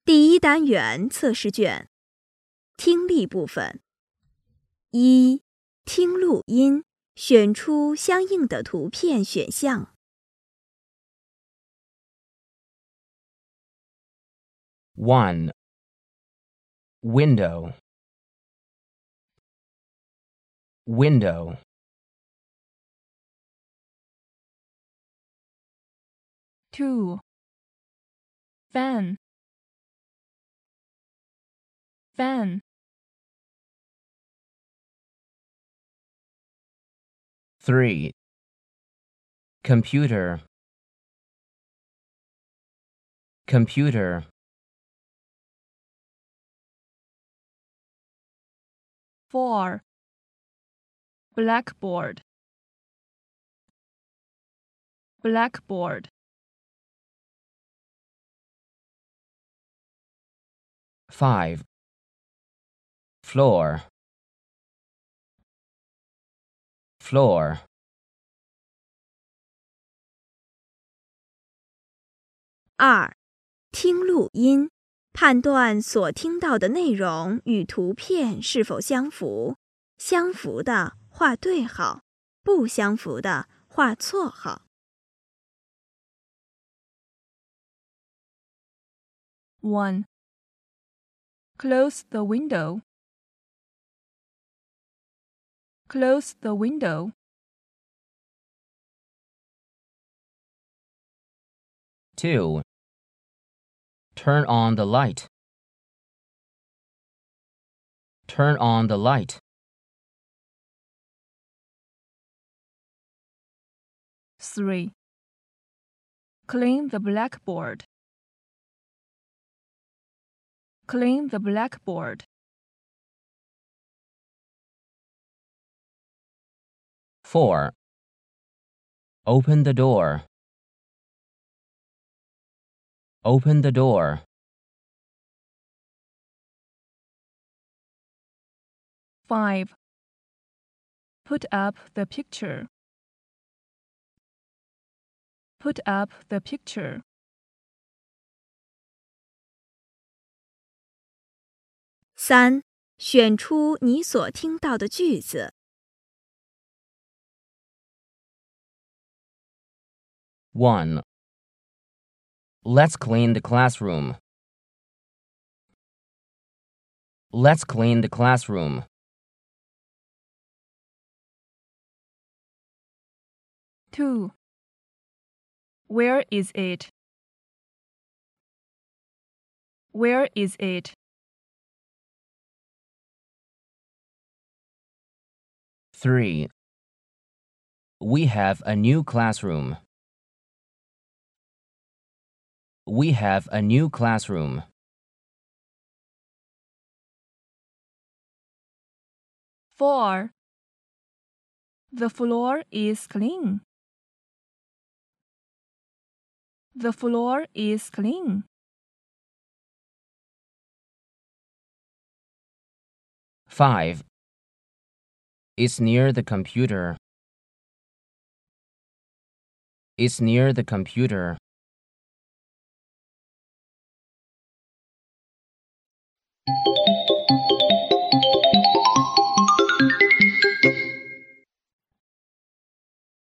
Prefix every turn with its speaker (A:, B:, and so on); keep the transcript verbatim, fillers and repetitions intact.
A: 第一单元测试卷，听力部分。一、听录音，选出相应的图片选项。
B: one. Window. Window.
C: two. Fan. Fan.
B: three. Computer. Computer.
C: four. Blackboard. Blackboard.
B: five. Floor. Floor.
A: 二、听录音，判断所听到的内容与图片是否相符，相符的画对号，不相符的画错号。
C: one. Close the window. Close the window.
B: two. Turn on the light. Turn on the light.
C: three. Clean the blackboard. Clean the blackboard.
B: four. Open the door. Open the door.
C: five. Put up the picture. Put up the picture.
A: 三、选出你所听到的句子。
B: one. Let's clean the classroom. Let's clean the classroom.
C: two. Where is it? Where is it?
B: three. We have a new classroom. We have a new classroom.
C: four. The floor is clean. The floor is clean.
B: five. It's near the computer. It's near the computer.